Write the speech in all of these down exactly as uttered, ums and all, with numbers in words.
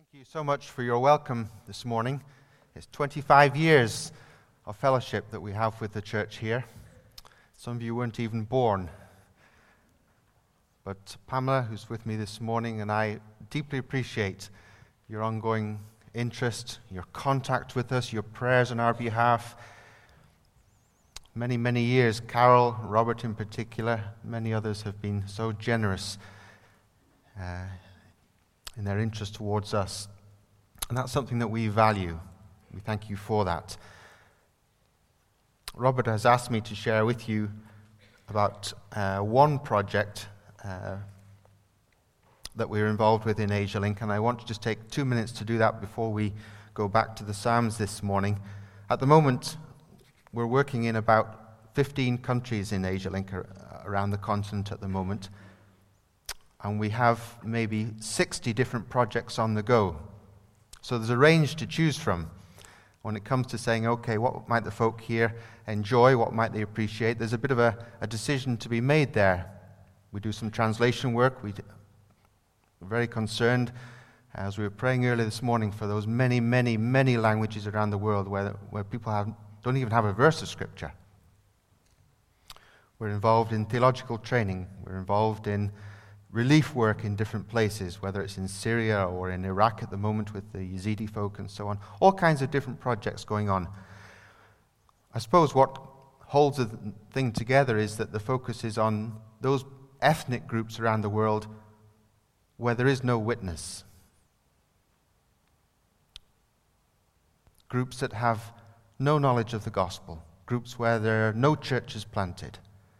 Thank you so much for your welcome this morning. It's twenty-five years of fellowship that we have with the church here. Some of you weren't even born. But Pamela, who's with me this morning, and I deeply appreciate your ongoing interest, your contact with us, your prayers on our behalf. Many, many years, Carol, Robert in particular, many others have been so generous uh, in their interest towards us. And that's something that we value. We thank you for that. Robert has asked me to share with you about uh, one project uh, that we're involved with in AsiaLink, and I want to just take two minutes to do that before we go back to the Psalms this morning. At the moment, we're working in about fifteen countries in AsiaLink around the continent at the moment, and we have maybe sixty different projects on the go. So there's a range to choose from when it comes to saying, okay, what might the folk here enjoy, what might they appreciate? There's a bit of a, a decision to be made there. We do some translation work. We We're very concerned, as we were praying earlier this morning, for those many, many, many languages around the world where, where people have, don't even have a verse of Scripture. We're involved in theological training. We're involved in relief work in different places, whether it's in Syria or in Iraq at the moment with the Yazidi folk and so on. All kinds of different projects going on. I suppose what holds the thing together is that the focus is on those ethnic groups around the world where there is no witness. Groups that have no knowledge of the gospel. Groups where there are no churches planted.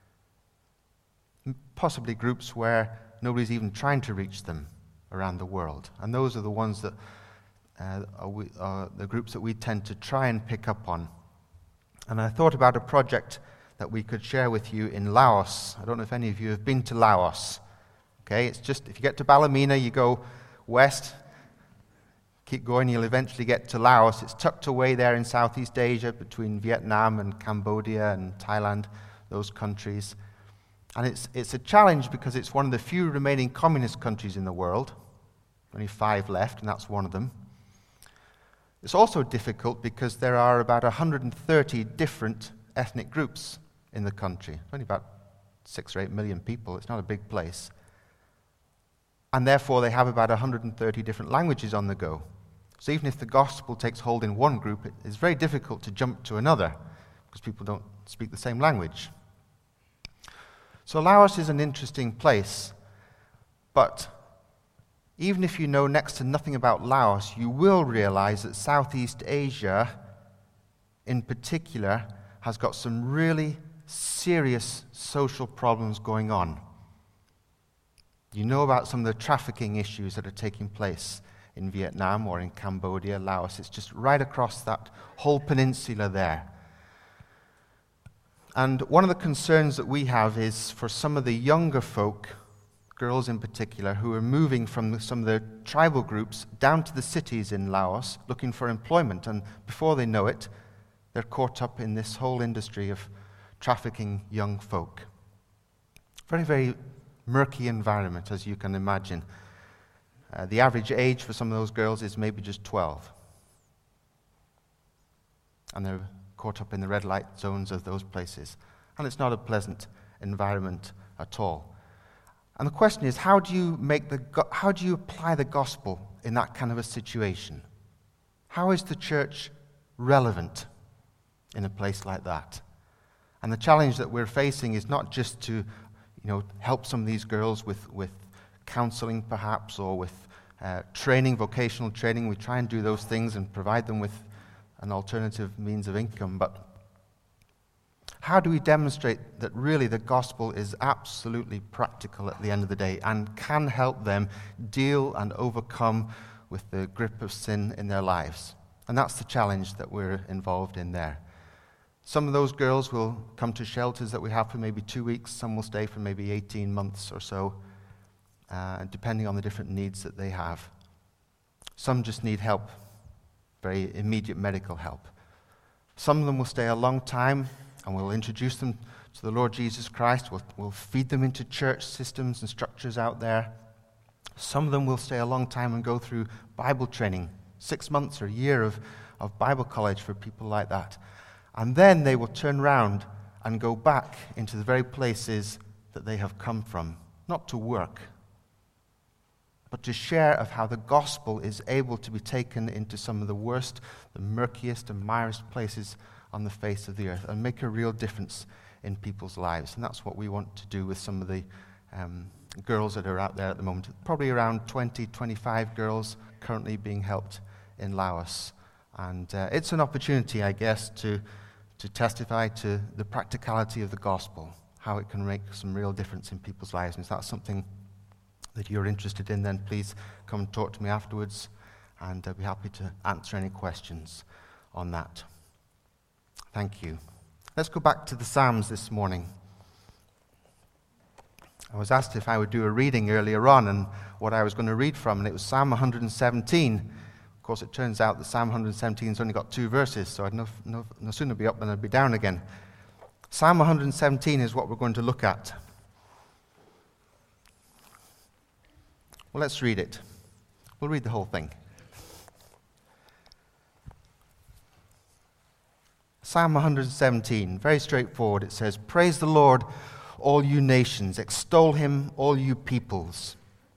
Possibly groups where nobody's even trying to reach them around the world. And those are the ones that uh, are, we, are the groups that we tend to try and pick up on. And I thought about a project that we could share with you in Laos. I don't know if any of you have been to Laos. Okay, it's just, if you get to Ballymena, you go west, keep going, you'll eventually get to Laos. It's tucked away there in Southeast Asia between Vietnam and Cambodia and Thailand, those countries. And it's it's a challenge because it's one of the few remaining communist countries in the world. Only five left, and that's one of them. It's also difficult because there are about one hundred thirty different ethnic groups in the country. Only about six or eight million people. It's not a big place. And therefore, they have about one hundred thirty different languages on the go. So even if the gospel takes hold in one group, it is very difficult to jump to another because people don't speak the same language. So Laos is an interesting place, but even if you know next to nothing about Laos, you will realize that Southeast Asia, in particular, has got some really serious social problems going on. You know about some of the trafficking issues that are taking place in Vietnam or in Cambodia, Laos. It's just right across that whole peninsula there. And one of the concerns that we have is for some of the younger folk, girls in particular, who are moving from some of the tribal groups down to the cities in Laos looking for employment. And before they know it, they're caught up in this whole industry of trafficking young folk. Very, very murky environment, as you can imagine. Uh, the average age for some of those girls is maybe just twelve. And they're caught up in the red light zones of those places. And it's not a pleasant environment at all. And the question is, how do you make the go- how do you apply the gospel in that kind of a situation? How is the church relevant in a place like that? And the challenge that we're facing is not just to, you know, help some of these girls with, with counseling perhaps, or with uh, training, vocational training. We try and do those things and provide them with an alternative means of income, but how do we demonstrate that really the gospel is absolutely practical at the end of the day and can help them deal and overcome with the grip of sin in their lives? And that's the challenge that we're involved in there. Some of those girls will come to shelters that we have for maybe two weeks. Some will stay for maybe eighteen months or so, uh, depending on the different needs that they have. Some just need help, very immediate medical help. Some of them will stay a long time, and we'll introduce them to the Lord Jesus Christ. We'll, we'll feed them into church systems and structures out there. Some of them will stay a long time and go through Bible training, six months or a year of, of Bible college for people like that. And then they will turn around and go back into the very places that they have come from, not to work, but to share of how the gospel is able to be taken into some of the worst, the murkiest and miriest places on the face of the earth and make a real difference in people's lives. And that's what we want to do with some of the um, girls that are out there at the moment. Probably around twenty, twenty-five girls currently being helped in Laos. And uh, it's an opportunity, I guess, to, to testify to the practicality of the gospel, how it can make some real difference in people's lives. And if that's something that you're interested in, then please come and talk to me afterwards, and I'll be happy to answer any questions on that. Thank you. Let's go back to the Psalms this morning. I was asked if I would do a reading earlier on and what I was going to read from, and it was Psalm one hundred seventeen. Of course, it turns out that Psalm one hundred seventeen has only got two verses, so I'd no, no, no sooner be up than I'd be down again. Psalm one hundred seventeen is what we're going to look at. Well, let's read it. We'll read the whole thing. Psalm one hundred seventeen, very straightforward. It says, "Praise the Lord, all you nations. Extol him, all you peoples.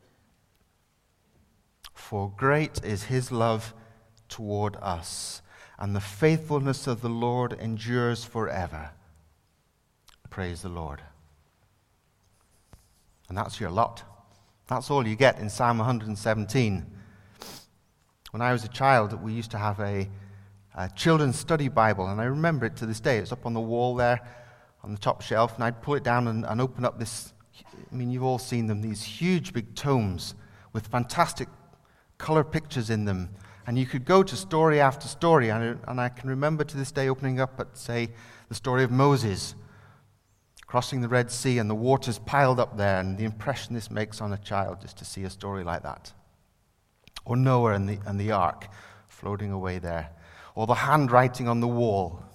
For great is his love toward us, and the faithfulness of the Lord endures forever. Praise the Lord." And that's your lot. That's all you get in Psalm one hundred seventeen. When I was a child, we used to have a, a children's study Bible, and I remember it to this day. It's up on the wall there, on the top shelf, and I'd pull it down and, and open up this, I mean, you've all seen them, these huge big tomes with fantastic color pictures in them. And you could go to story after story, and, and I can remember to this day opening up at, say, the story of Moses crossing the Red Sea and the waters piled up there, and the impression this makes on a child just to see a story like that. Or Noah and the, and the ark floating away there. Or the handwriting on the wall.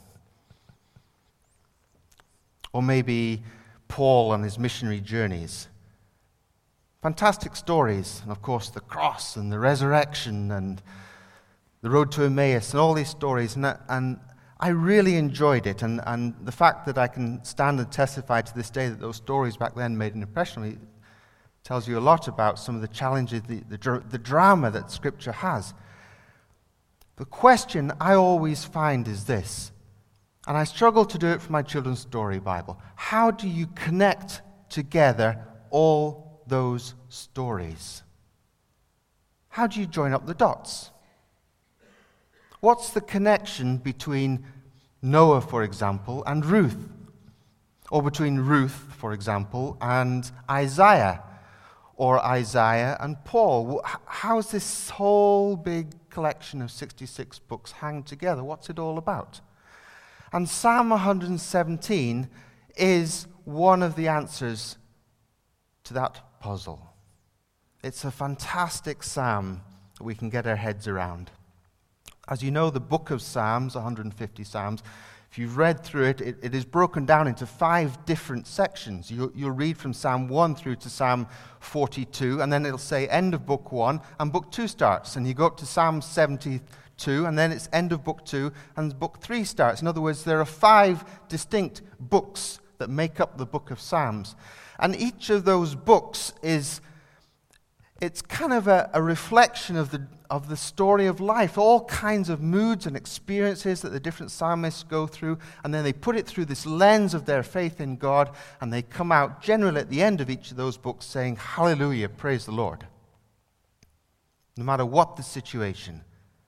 Or maybe Paul on his missionary journeys. Fantastic stories. And of course the cross and the resurrection and the road to Emmaus and all these stories. And, and I really enjoyed it, and, and the fact that I can stand and testify to this day that those stories back then made an impression on me tells you a lot about some of the challenges, the, the, the drama that Scripture has. The question I always find is this, and I struggle to do it for my children's story Bible. How do you connect together all those stories? How do you join up the dots? What's the connection between Noah, for example, and Ruth? Or between Ruth, for example, and Isaiah? Or Isaiah and Paul? How's this whole big collection of sixty-six books hang together? What's it all about? And Psalm one hundred seventeen is one of the answers to that puzzle. It's a fantastic psalm that we can get our heads around. As you know, the book of Psalms, one hundred fifty Psalms, if you've read through it, it, it is broken down into five different sections. You'll, you'll read from Psalm one through to Psalm forty-two, and then it'll say end of book one, and book two starts. And you go up to Psalm seventy-two, and then it's end of book two, and book three starts. In other words, there are five distinct books that make up the book of Psalms. And each of those books is, it's kind of a, a reflection of the of the story of life, all kinds of moods and experiences that the different psalmists go through, and then they put it through this lens of their faith in God, and they come out generally at the end of each of those books saying, "Hallelujah, praise the Lord," no matter what the situation.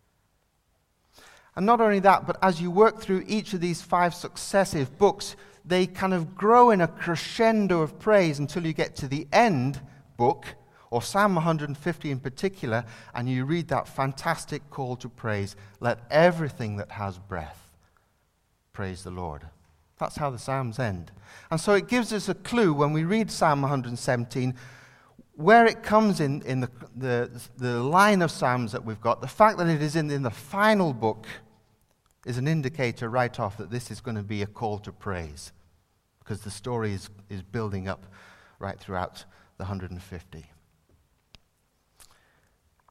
And not only that, but as you work through each of these five successive books, they kind of grow in a crescendo of praise until you get to the end book, or Psalm one hundred fifty in particular, and you read that fantastic call to praise. Let everything that has breath praise the Lord. That's how the Psalms end. And so it gives us a clue when we read Psalm one hundred seventeen, where it comes in, in the, the, the line of Psalms that we've got. The fact that it is in, in the final book is an indicator right off that this is going to be a call to praise, because the story is, is building up right throughout the one hundred fifty.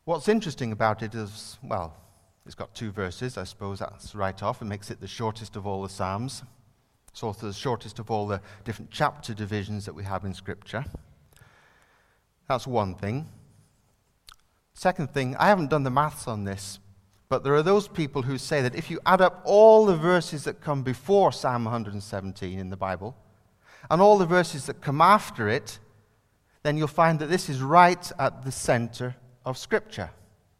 What's interesting about it is, well, it's got two verses. I suppose that's right off. It makes it the shortest of all the Psalms. It's also the shortest of all the different chapter divisions that we have in Scripture. That's one thing. Second thing, I haven't done the maths on this, but there are those people who say that if you add up all the verses that come before Psalm one hundred seventeen in the Bible, and all the verses that come after it, then you'll find that this is right at the center of Scripture.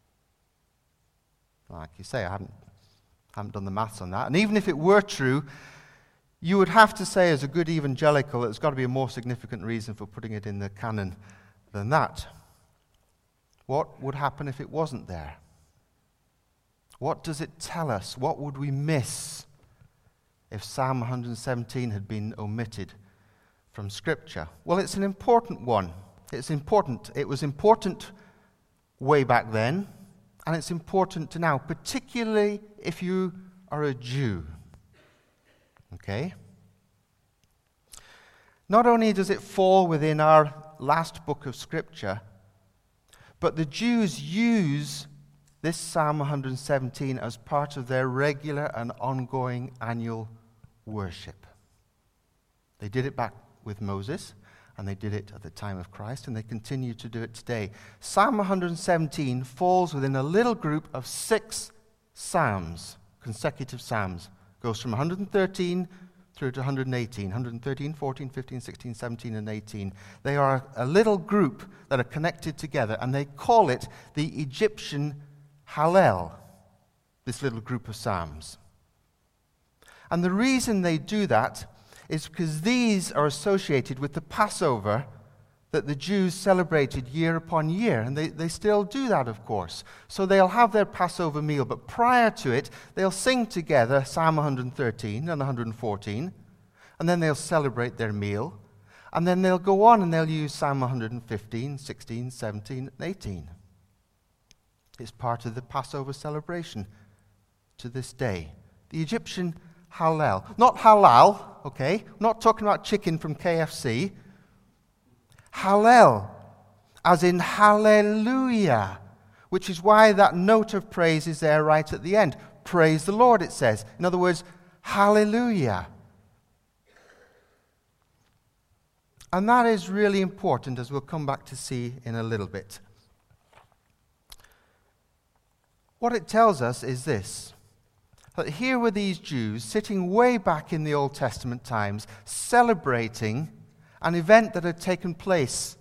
Like you say, I haven't, haven't done the maths on that. And even if it were true, you would have to say as a good evangelical, there's got to be a more significant reason for putting it in the canon than that. What would happen if it wasn't there? What does it tell us? What would we miss if Psalm one hundred seventeen had been omitted from Scripture? Well, it's an important one. It's important. It was important way back then, and it's important now, particularly if you are a Jew. Okay? Not only does it fall within our last book of Scripture, but the Jews use this Psalm one hundred seventeen as part of their regular and ongoing annual worship. They did it back with Moses, and they did it at the time of Christ, and they continue to do it today. Psalm one hundred seventeen falls within a little group of six psalms, consecutive psalms. Goes from one hundred thirteen through to one hundred eighteen. one hundred thirteen, fourteen, fifteen, sixteen, seventeen, and eighteen. They are a little group that are connected together, and they call it the Egyptian Hallel, this little group of psalms. And the reason they do that is because these are associated with the Passover that the Jews celebrated year upon year. And they, they still do that, of course. So they'll have their Passover meal, but prior to it, they'll sing together Psalm one hundred thirteen and one hundred fourteen, and then they'll celebrate their meal, and then they'll go on and they'll use Psalm one hundred fifteen, sixteen, seventeen, and eighteen. It's part of the Passover celebration to this day. The Egyptian Hallel. Not halal, okay? Not talking about chicken from K F C. Hallel, as in hallelujah, which is why that note of praise is there right at the end. Praise the Lord, it says. In other words, hallelujah. And that is really important, as we'll come back to see in a little bit. What it tells us is this, that here were these Jews sitting way back in the Old Testament times, celebrating an event that had taken place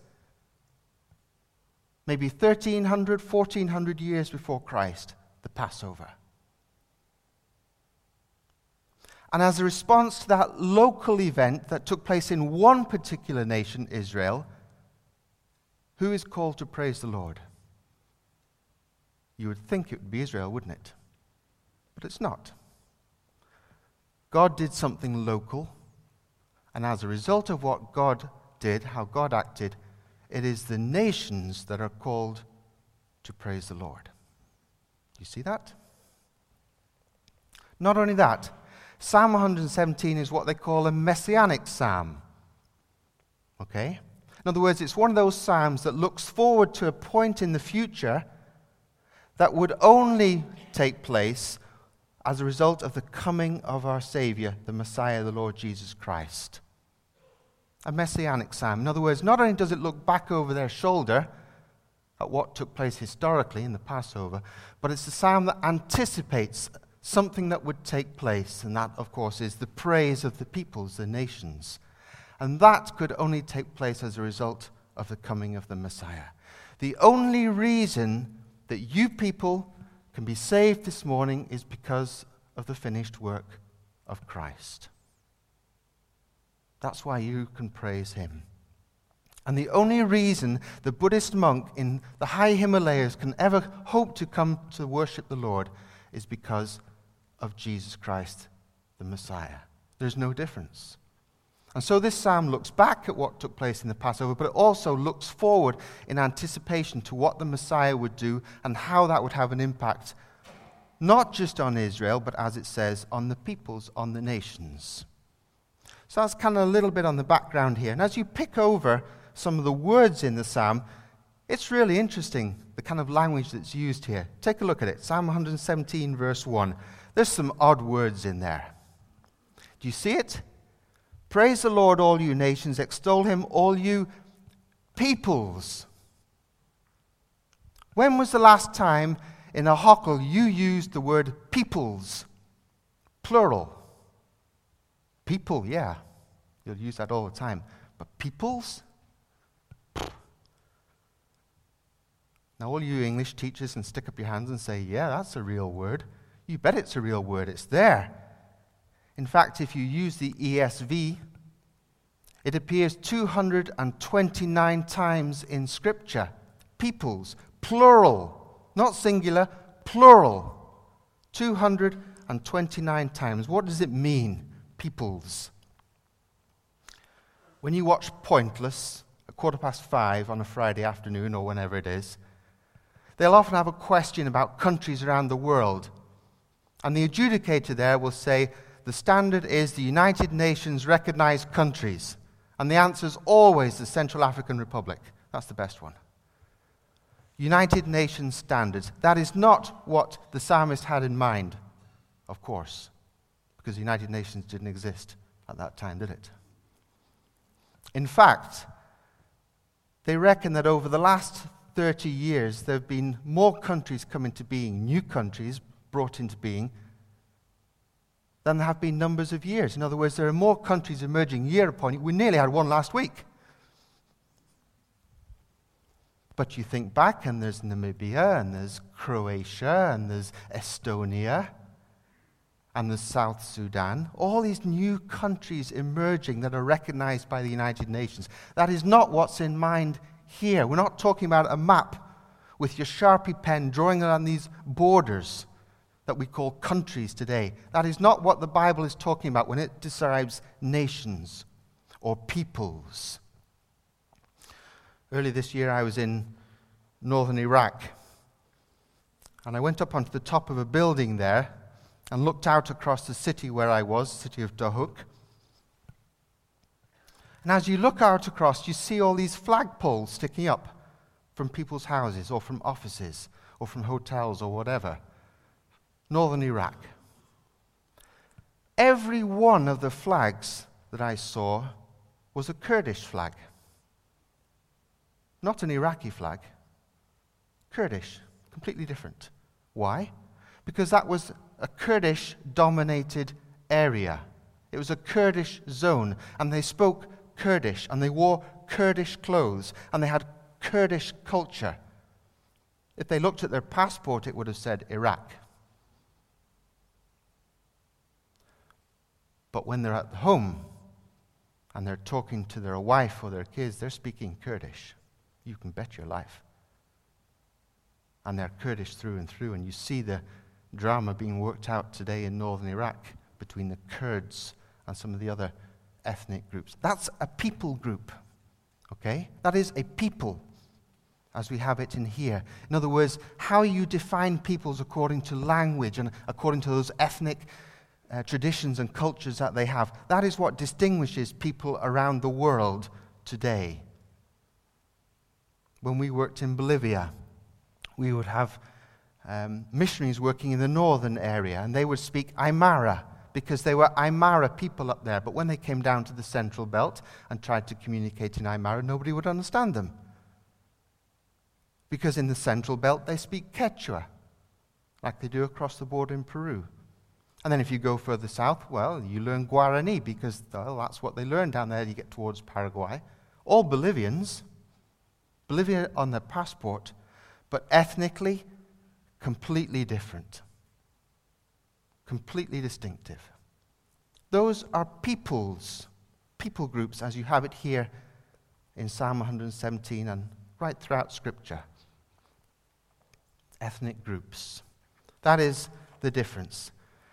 maybe thirteen hundred, fourteen hundred years before Christ, the Passover. And as a response to that local event that took place in one particular nation, Israel, who is called to praise the Lord? You would think it would be Israel, wouldn't it? But it's not. God did something local, and as a result of what God did, how God acted, it is the nations that are called to praise the Lord. Do you see that? Not only that, Psalm one hundred seventeen is what they call a messianic psalm. Okay? In other words, it's one of those psalms that looks forward to a point in the future that would only take place as a result of the coming of our Savior, the Messiah, the Lord Jesus Christ. A messianic psalm. In other words, not only does it look back over their shoulder at what took place historically in the Passover, but it's a psalm that anticipates something that would take place, and that, of course, is the praise of the peoples, the nations. And that could only take place as a result of the coming of the Messiah. The only reason that you people can be saved this morning is because of the finished work of Christ. That's why you can praise him. And the only reason the Buddhist monk in the high Himalayas can ever hope to come to worship the Lord is because of Jesus Christ, the Messiah. There's no difference. And so this psalm looks back at what took place in the Passover, but it also looks forward in anticipation to what the Messiah would do and how that would have an impact, not just on Israel, but as it says, on the peoples, on the nations. So that's kind of a little bit on the background here. And as you pick over some of the words in the psalm, It's really interesting, the kind of language that's used here. Take a look at it. Psalm one seventeen, verse one. There's some odd words in there. Do you see it? Praise the Lord, all you nations. Extol him, all you peoples. When was the last time in a hokkel you used the word peoples? Plural. People, yeah. You'll use that all the time. But peoples? Now, all you English teachers can stick up your hands and say, yeah, that's a real word. You bet it's a real word. It's there. In fact, if you use the E S V, it appears two hundred twenty-nine times in Scripture. Peoples, plural, not singular, plural. two hundred twenty-nine times. What does it mean, peoples? When you watch Pointless at quarter past five on a Friday afternoon or whenever it is, they'll often have a question about countries around the world. And the adjudicator there will say, the standard is the United Nations recognized countries. And the answer is always the Central African Republic. That's the best one. United Nations standards. That is not what the psalmist had in mind, of course, because the United Nations didn't exist at that time, did it? In fact, they reckon that over the last thirty years, there have been more countries come into being, new countries brought into being, than there have been numbers of years. In other words, there are more countries emerging year upon year. We nearly had one last week. But you think back, and there's Namibia, and there's Croatia, and there's Estonia, and there's South Sudan. All these new countries emerging that are recognized by the United Nations. That is not what's in mind here. We're not talking about a map with your Sharpie pen drawing on these borders that we call countries today. That is not what the Bible is talking about when it describes nations or peoples. Early this year I was in northern Iraq, and I went up onto the top of a building there and looked out across the city where I was, the city of Dohuk. And as you look out across, you see all these flagpoles sticking up from people's houses or from offices or from hotels or whatever. Northern Iraq. Every one of the flags that I saw was a Kurdish flag. Not an Iraqi flag. Kurdish. Completely different. Why? Because that was a Kurdish-dominated area. It was a Kurdish zone, and they spoke Kurdish, and they wore Kurdish clothes, and they had Kurdish culture. If they looked at their passport, it would have said Iraq. But when they're at home and they're talking to their wife or their kids, they're speaking Kurdish. You can bet your life. And they're Kurdish through and through, and you see the drama being worked out today in northern Iraq between the Kurds and some of the other ethnic groups. That's a people group, okay? That is a people, as we have it in here. In other words, how you define peoples according to language and according to those ethnic uh, traditions and cultures that they have. That is what distinguishes people around the world today. When we worked in Bolivia, we would have um, missionaries working in the northern area, and they would speak Aymara, because they were Aymara people up there. But when they came down to the central belt and tried to communicate in Aymara, nobody would understand them. Because in the central belt, they speak Quechua, like they do across the border in Peru. And then if you go further south, well, you learn Guarani, because well, that's what they learn down there. You get towards Paraguay. All Bolivians, Bolivia on their passport, but ethnically, completely different. Completely distinctive. Those are peoples, people groups, as you have it here in Psalm one seventeen and right throughout Scripture. Ethnic groups. That is the difference.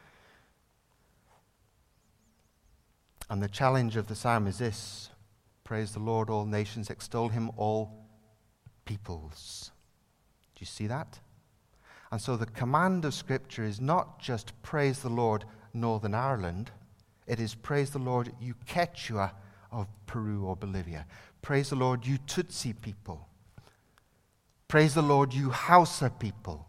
And the challenge of the psalm is this: praise the Lord, all nations, extol him, all peoples. Do you see that? And so the command of Scripture is not just praise the Lord, Northern Ireland. It is praise the Lord, you Quechua of Peru or Bolivia. Praise the Lord, you Tutsi people. Praise the Lord, you Hausa people.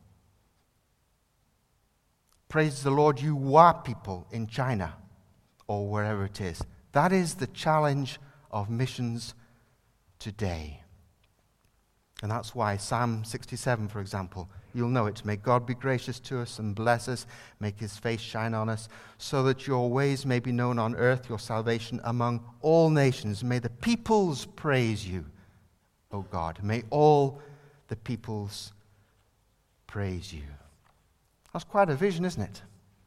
Praise the Lord, you Wa people in China or wherever it is. That is the challenge of missions today. And that's why Psalm sixty-seven, for example, you'll know it. May God be gracious to us and bless us, make his face shine on us, so that your ways may be known on earth, your salvation among all nations. May the peoples praise you, O God. May all the peoples praise you. That's quite a vision, isn't it?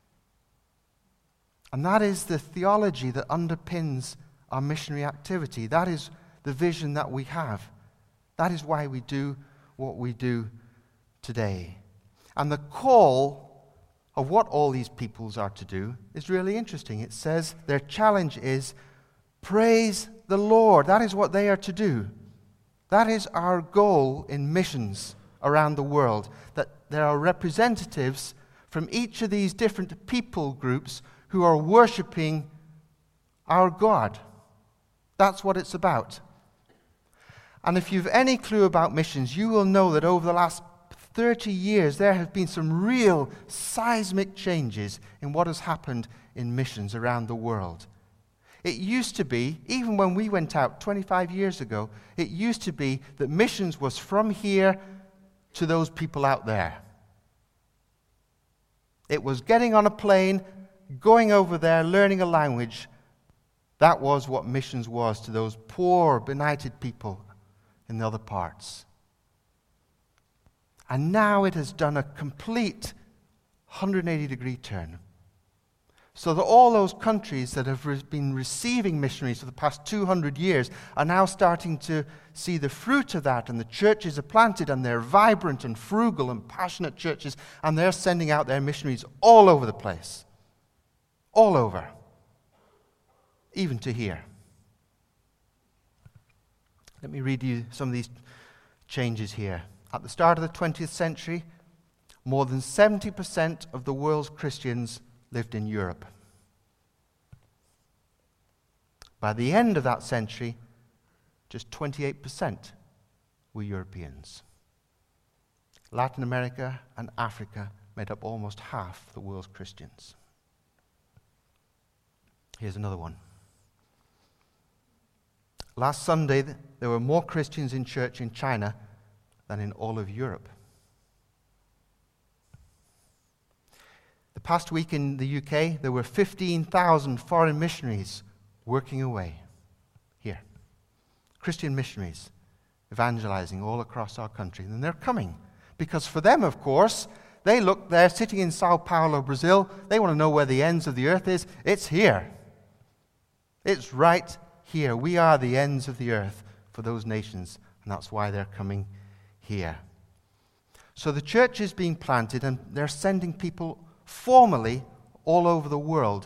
And that is the theology that underpins our missionary activity. That is the vision that we have. That is why we do what we do today. And the call of what all these peoples are to do is really interesting. It says their challenge is, praise the Lord. That is what they are to do. That is our goal in missions around the world, that there are representatives from each of these different people groups who are worshiping our God. That's what it's about. And if you've any clue about missions, you will know that over the last thirty years, there have been some real seismic changes in what has happened in missions around the world. It used to be, even when we went out twenty-five years ago, it used to be that missions was from here to those people out there. It was getting on a plane, going over there, learning a language. That was what missions was to those poor, benighted people in the other parts. And now it has done a complete one hundred eighty degree turn. So that all those countries that have re- been receiving missionaries for the past two hundred years are now starting to see the fruit of that, and the churches are planted, and they're vibrant and frugal and passionate churches, and they're sending out their missionaries all over the place. All over. Even to here. Let me read you some of these changes here. At the start of the twentieth century, more than seventy percent of the world's Christians lived in Europe. By the end of that century, just twenty-eight percent were Europeans. Latin America and Africa made up almost half the world's Christians. Here's another one. Last Sunday, there were more Christians in church in China than in all of Europe. The past week in the U K, there were fifteen thousand foreign missionaries working away here. Christian missionaries evangelizing all across our country. And they're coming because for them, of course, they look there sitting in Sao Paulo, Brazil. They want to know where the ends of the earth is. It's here. It's right here. We are the ends of the earth for those nations, and that's why they're coming here. So the church is being planted, and they're sending people formally all over the world.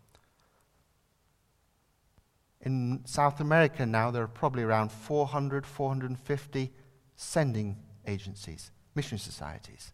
In South America now, there are probably around four hundred, four hundred fifty sending agencies, mission societies.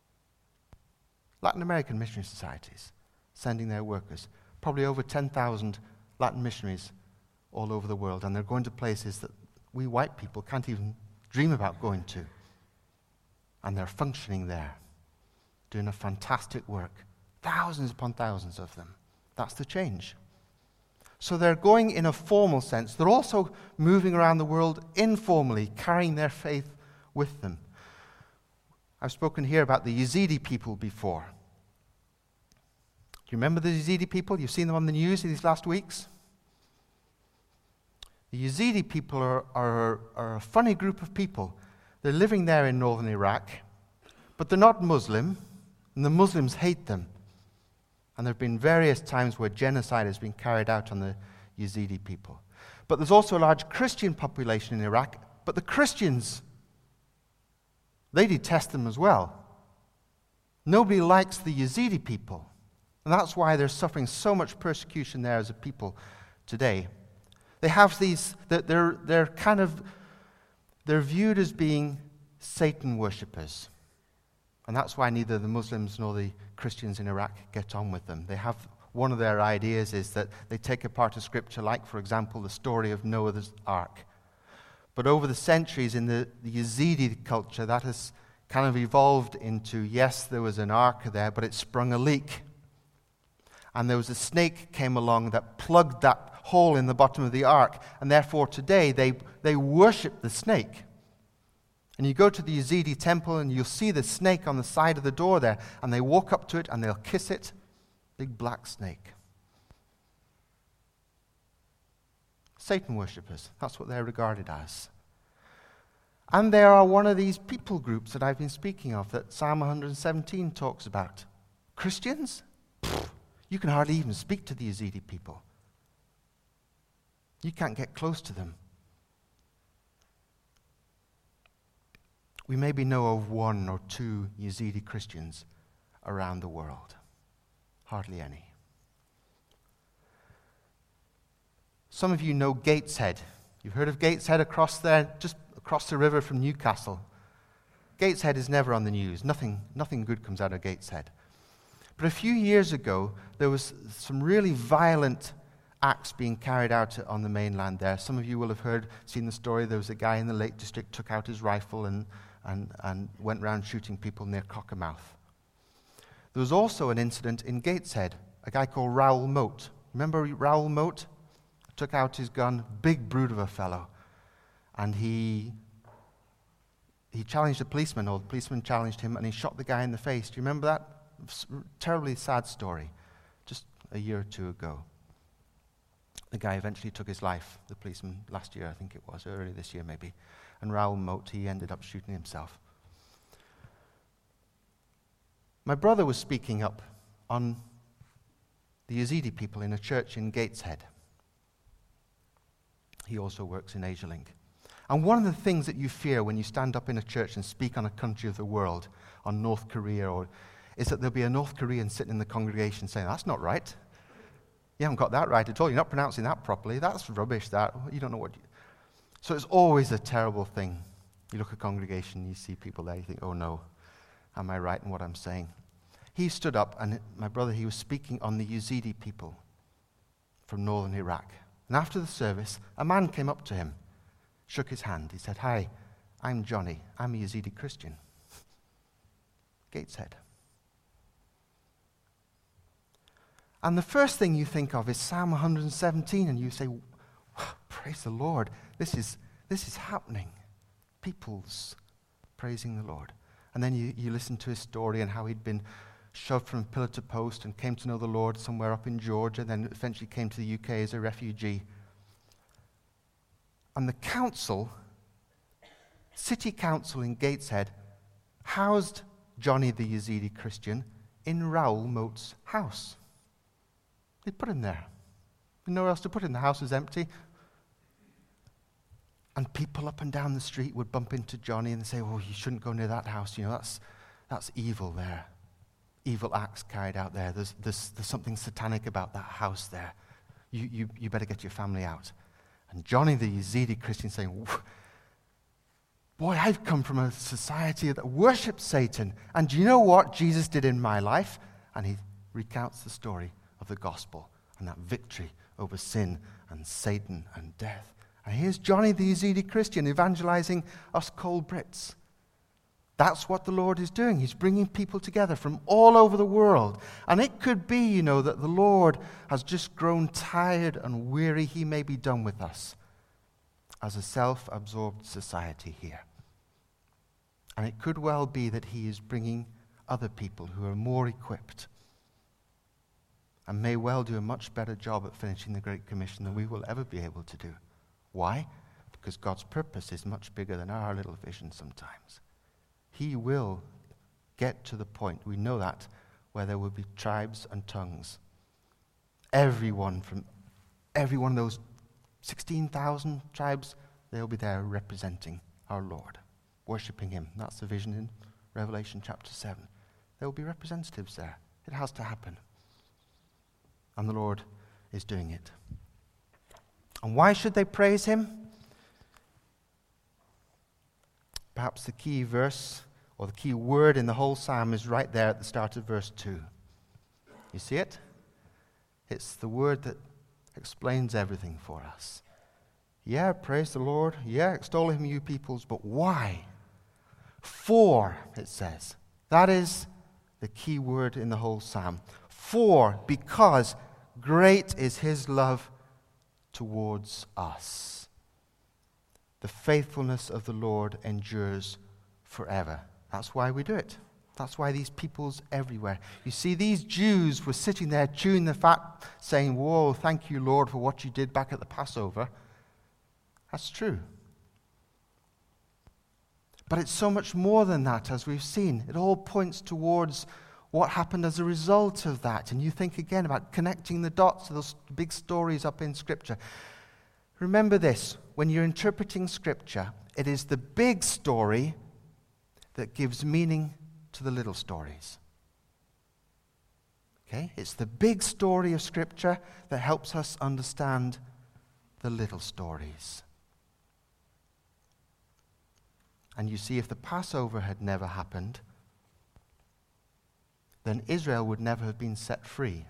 Latin American mission societies sending their workers. Probably over ten thousand Latin missionaries all over the world, and they're going to places that we white people can't even dream about going to. And they're functioning there, doing a fantastic work. Thousands upon thousands of them. That's the change. So they're going in a formal sense. They're also moving around the world informally, carrying their faith with them. I've spoken here about the Yazidi people before. Do you remember the Yazidi people? You've seen them on the news these last weeks? The Yazidi people are, are, are a funny group of people. They're living there in northern Iraq, but they're not Muslim, and the Muslims hate them. And there have been various times where genocide has been carried out on the Yazidi people. But there's also a large Christian population in Iraq, but the Christians, they detest them as well. Nobody likes the Yazidi people, and that's why they're suffering so much persecution there as a people today. They have these, they're, they're kind of, they're viewed as being Satan worshippers. And that's why neither the Muslims nor the Christians in Iraq get on with them. They have, one of their ideas is that they take apart a scripture like, for example, the story of Noah's Ark. But over the centuries in the, the Yazidi culture, that has kind of evolved into, yes, there was an ark there, but it sprung a leak. And there was a snake came along that plugged that hole in the bottom of the ark. And therefore today they, they worship the snake. And you go to the Yazidi temple and you'll see the snake on the side of the door there. And they walk up to it and they'll kiss it. Big black snake. Satan worshippers. That's what they're regarded as. And they are one of these people groups that I've been speaking of that Psalm one hundred seventeen talks about. Christians? Pfft, you can hardly even speak to the Yazidi people. You can't get close to them. We maybe know of one or two Yazidi Christians around the world. Hardly any. Some of you know Gateshead. You've heard of Gateshead across there, just across the river from Newcastle. Gateshead is never on the news. Nothing, nothing good comes out of Gateshead. But a few years ago, there was some really violent acts being carried out on the mainland there. Some of you will have heard, seen the story. There was a guy in the Lake District took out his rifle and, and, and went around shooting people near Cockermouth. There was also an incident in Gateshead, a guy called Raoul Moat. Remember Raoul Moat? Took out his gun, big brute of a fellow. And he he challenged a policeman, or the policeman challenged him, and he shot the guy in the face. Do you remember that? Terribly sad story, just a year or two ago. The guy eventually took his life, the policeman, last year, I think it was, early this year maybe. And Raoul Moat, he ended up shooting himself. My brother was speaking up on the Yazidi people in a church in Gateshead. He also works in AsiaLink. And one of the things that you fear when you stand up in a church and speak on a country of the world, on North Korea, or is that there'll be a North Korean sitting in the congregation saying, that's not right. You haven't got that right at all. You're not pronouncing that properly. That's rubbish, that. You don't know what you... So it's always a terrible thing. You look at a congregation, you see people there, you think, oh no, am I right in what I'm saying? He stood up, and my brother, he was speaking on the Yazidi people from northern Iraq. And after the service, a man came up to him, shook his hand. He said, hi, I'm Johnny. I'm a Yazidi Christian. Gateshead. And the first thing you think of is Psalm one hundred seventeen, and you say, praise the Lord. This is, this is happening. People's praising the Lord. And then you, you listen to his story and how he'd been shoved from pillar to post and came to know the Lord somewhere up in Georgia, then eventually came to the U K as a refugee. And the council, city council in Gateshead, housed Johnny the Yazidi Christian in Raoul Moat's house. They put him there. Nowhere else to put him. The house was empty. And people up and down the street would bump into Johnny and say, oh, you shouldn't go near that house. You know, that's, that's evil there. Evil acts carried out there. There's, there's, there's something satanic about that house there. You, you, you better get your family out. And Johnny the Yazidi Christian saying, boy, I've come from a society that worships Satan. And do you know what Jesus did in my life? And he recounts the story of the gospel and that victory over sin and Satan and death. And here's Johnny the Yazidi Christian evangelizing us cold Brits. That's what the Lord is doing. He's bringing people together from all over the world. And it could be, you know, that the Lord has just grown tired and weary. He may be done with us as a self-absorbed society here. And it could well be that he is bringing other people who are more equipped and may well do a much better job at finishing the Great Commission than we will ever be able to do. Why? Because God's purpose is much bigger than our little vision sometimes. He will get to the point, we know that, where there will be tribes and tongues. Everyone from every one of those sixteen thousand tribes, they'll be there representing our Lord, worshipping him. That's the vision in Revelation chapter seven. There will be representatives there. It has to happen. And the Lord is doing it. And why should they praise him? Perhaps the key verse or the key word in the whole psalm is right there at the start of verse two. You see it? It's the word that explains everything for us. Yeah, praise the Lord. Yeah, extol him, you peoples. But why? For, it says. That is the key word in the whole psalm. For, because great is his love towards us. The faithfulness of the Lord endures forever. That's why we do it. That's why these peoples everywhere. You see, these Jews were sitting there chewing the fat, saying, whoa, thank you, Lord, for what you did back at the Passover. That's true. But it's so much more than that, as we've seen. It all points towards what happened as a result of that. And you think again about connecting the dots to those big stories up in Scripture. Remember this, when you're interpreting Scripture, it is the big story that gives meaning to the little stories. Okay? It's the big story of Scripture that helps us understand the little stories. And you see, if the Passover had never happened, then Israel would never have been set free.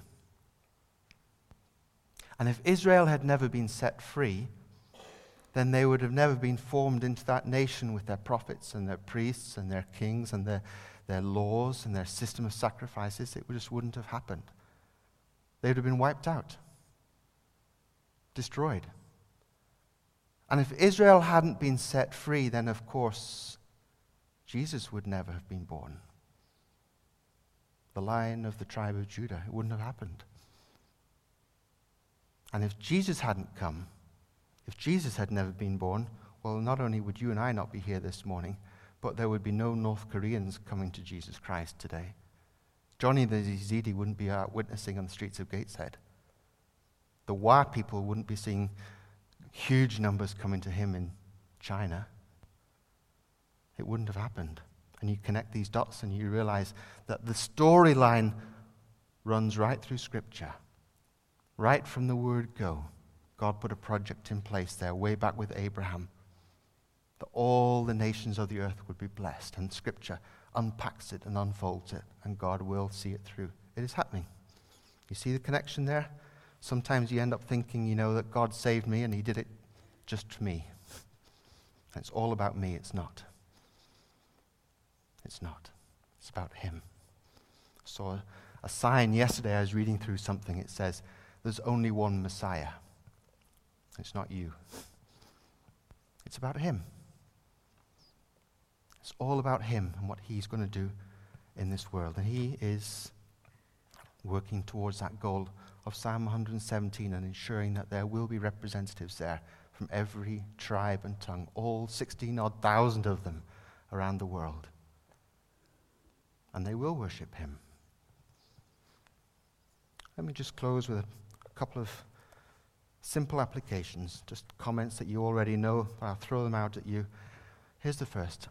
And if Israel had never been set free, then they would have never been formed into that nation with their prophets and their priests and their kings and their, their laws and their system of sacrifices. It just wouldn't have happened. They would have been wiped out, destroyed. And if Israel hadn't been set free, then of course Jesus would never have been born. The Lion of the tribe of Judah, it wouldn't have happened. And if Jesus hadn't come, if Jesus had never been born, well, not only would you and I not be here this morning, but there would be no North Koreans coming to Jesus Christ today. Johnny the Yazidi wouldn't be out witnessing on the streets of Gateshead. The Wa people wouldn't be seeing huge numbers coming to him in China. It wouldn't have happened. And you connect these dots and you realize that the storyline runs right through Scripture. Right from the word go. God put a project in place there way back with Abraham, that all the nations of the earth would be blessed. And Scripture unpacks it and unfolds it, and God will see it through. It is happening. You see the connection there? Sometimes you end up thinking, you know, that God saved me and he did it just for me. It's all about me. It's not. It's not. It's about him. I saw a, a sign yesterday. I was reading through something. It says, there's only one Messiah. It's not you. It's about him. It's all about him and what he's going to do in this world. And he is working towards that goal of Psalm one hundred seventeen and ensuring that there will be representatives there from every tribe and tongue, all sixteen odd thousand of them around the world. And they will worship him. Let me just close with a, a couple of simple applications, just comments that you already know, but I'll throw them out at you. Here's the first.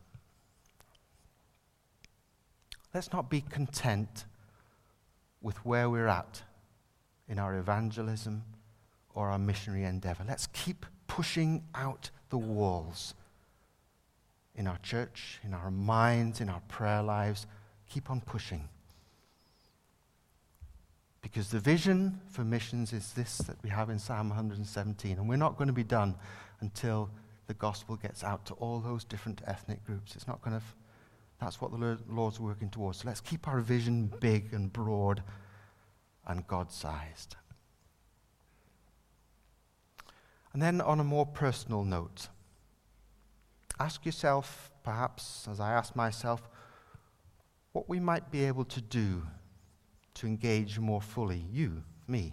Let's not be content with where we're at in our evangelism or our missionary endeavor. Let's keep pushing out the walls in our church, in our minds, in our prayer lives. Keep on pushing. Because the vision for missions is this that we have in Psalm one hundred seventeen. And we're not going to be done until the gospel gets out to all those different ethnic groups. It's not going to, f- that's what the Lord's working towards. So let's keep our vision big and broad and God-sized. And then on a more personal note, ask yourself, perhaps, as I ask myself, what we might be able to do to engage more fully, you, me,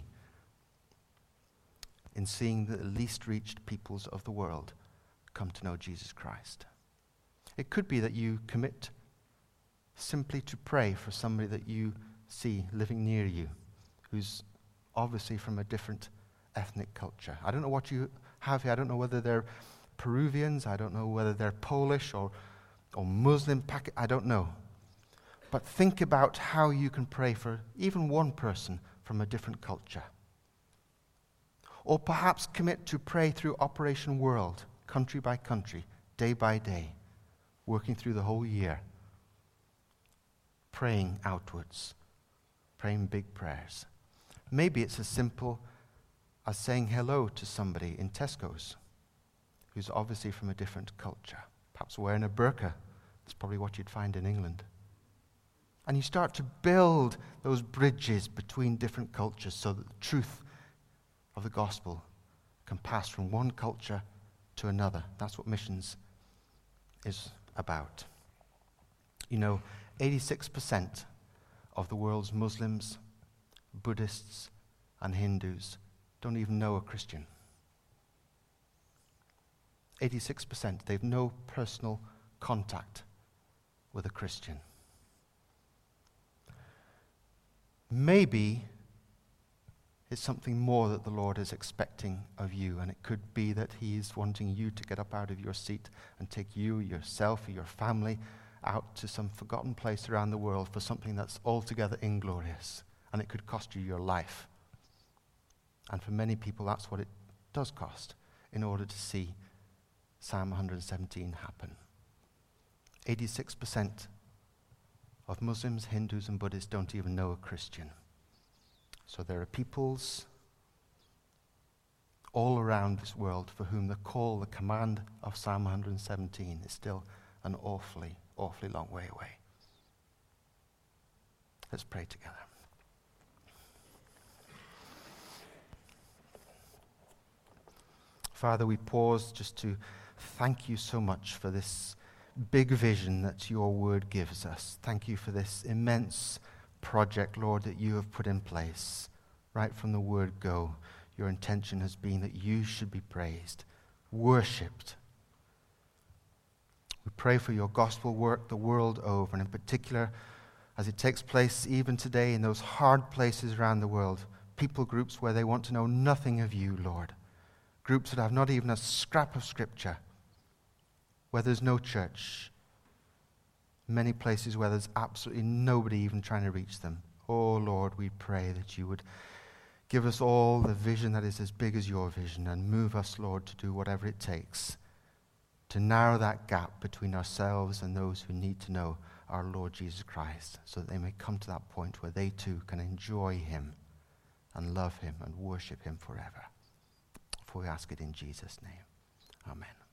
in seeing the least reached peoples of the world come to know Jesus Christ. It could be that you commit simply to pray for somebody that you see living near you, who's obviously from a different ethnic culture. I don't know what you have here. I don't know whether they're Peruvians. I don't know whether they're Polish or, or Muslim. I don't know. But think about how you can pray for even one person from a different culture. Or perhaps commit to pray through Operation World, country by country, day by day, working through the whole year, praying outwards, praying big prayers. Maybe it's as simple as saying hello to somebody in Tesco's who's obviously from a different culture, perhaps wearing a burqa. That's probably what you'd find in England. And you start to build those bridges between different cultures so that the truth of the gospel can pass from one culture to another. That's what missions is about. You know, eighty-six percent of the world's Muslims, Buddhists, and Hindus don't even know a Christian. eighty-six percent, they've no personal contact with a Christian. Maybe it's something more that the Lord is expecting of you, and it could be that he is wanting you to get up out of your seat and take you, yourself, or your family out to some forgotten place around the world for something that's altogether inglorious, and it could cost you your life. And for many people, that's what it does cost in order to see Psalm one seventeen happen. eighty-six percent of Muslims, Hindus, and Buddhists don't even know a Christian. So there are peoples all around this world for whom the call, the command of Psalm one seventeen is still an awfully, awfully long way away. Let's pray together. Father, we pause just to thank you so much for this big vision that your word gives us. Thank you for this immense project, Lord, that you have put in place. Right from the word go, your intention has been that you should be praised, worshipped. We pray for your gospel work the world over, and in particular, as it takes place even today in those hard places around the world, people groups where they want to know nothing of you, Lord. Groups that have not even a scrap of scripture, where there's no church, many places where there's absolutely nobody even trying to reach them. Oh Lord, we pray that you would give us all the vision that is as big as your vision, and move us, Lord, to do whatever it takes to narrow that gap between ourselves and those who need to know our Lord Jesus Christ, so that they may come to that point where they too can enjoy him and love him and worship him forever. For we ask it in Jesus' name. Amen.